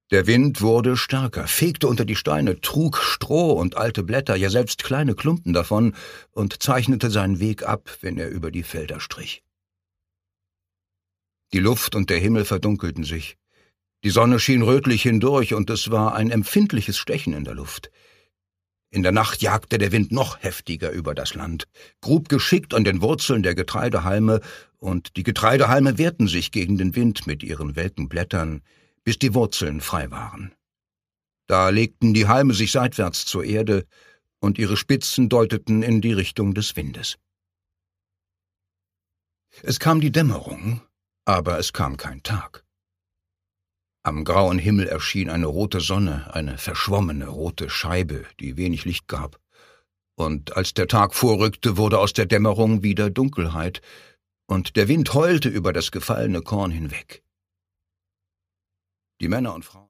Der Wind wurde stärker, fegte unter die Steine, trug Stroh und alte Blätter, ja selbst kleine Klumpen davon, und zeichnete seinen Weg ab, wenn er über die Felder strich. Die Luft und der Himmel verdunkelten sich. Die Sonne schien rötlich hindurch, und es war ein empfindliches Stechen in der Luft. In der Nacht jagte der Wind noch heftiger über das Land, grub geschickt an den Wurzeln der Getreidehalme, und die Getreidehalme wehrten sich gegen den Wind mit ihren welken Blättern, bis die Wurzeln frei waren. Da legten die Halme sich seitwärts zur Erde, und ihre Spitzen deuteten in die Richtung des Windes. Es kam die Dämmerung, aber es kam kein Tag. Am grauen Himmel erschien eine rote Sonne, eine verschwommene rote Scheibe, die wenig Licht gab. Und als der Tag vorrückte, wurde aus der Dämmerung wieder Dunkelheit, und der Wind heulte über das gefallene Korn hinweg. Die Männer und Frauen